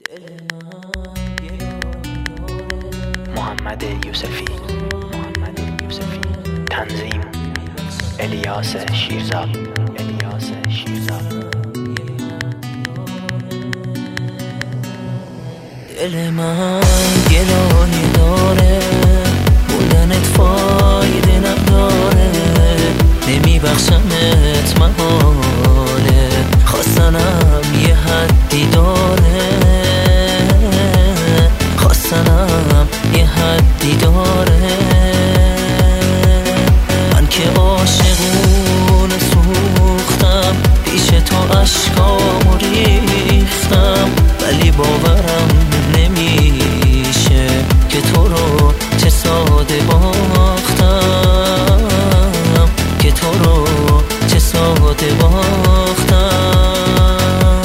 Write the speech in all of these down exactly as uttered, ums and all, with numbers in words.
محمد یوسفی محمد یوسفی تنظیم الیاس شیرزاد الیاس شیرزاد. دل من گلایه داره، بودنت فایده نداره، نمیبخشمت محاله، خواستنم یه حدی داره، خواستنم یه حدی داره. من که عاشقونه سوختم، پیش تو اشکامو ریختم، ولی باورم نمیشه که تو رو چه ساده باختم، که تو رو چه ساده باختم.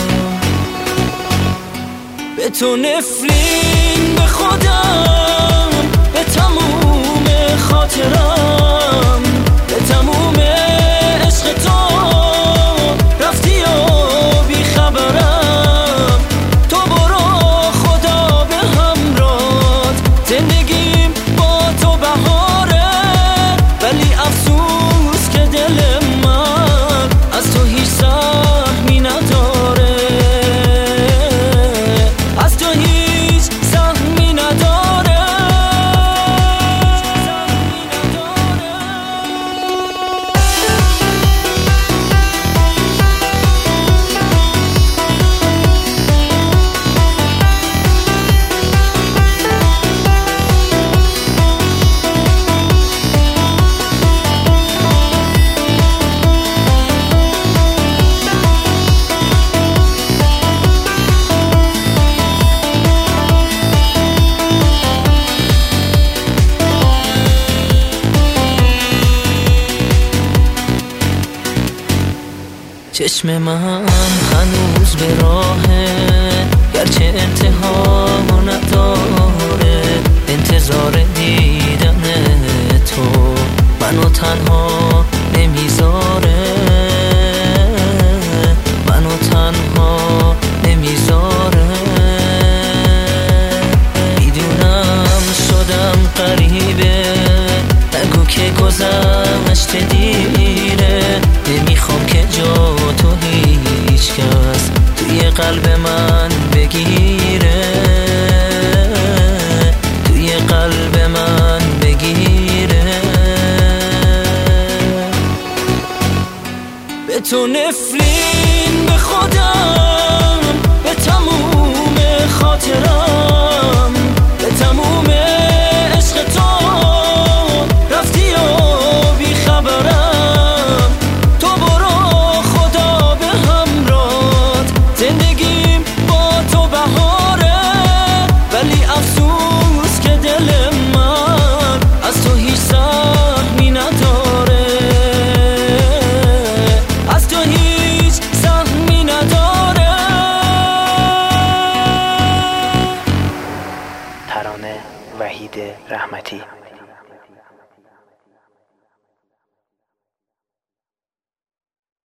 به تو نفرین به خودم، به تموم خاطرم، به تموم عشق تو رفتی و بی خبرم. تو برو خدا به همراه، زندگیم با تو بهاره، ولی افسوس که دل من از تو هیچ سهمی نداره، از تو هیچ سهمی نداره. چشم من هنوز به راهه، گرچه انتها نداره، انتظار دیدن تو منو تنها نمیذاره، منو تنها نمیذاره. میدونم شدم غریبه، نگو که گذشت دیره، نمیخوام که جا تو هیچ کس توی قلب من بگیره، توی قلب من بگیره. به تو نفرین به خودم، به تموم خاطرم، به تموم عشق تو رفتی و بی خبرم. تو برو خدا به همراه، زندگیم با تو بهاره، ولی افسوس که دل من از تو هیچ سهمی نداره، از تو هیچ سهمی نداره. ترانه وحید رحمتی.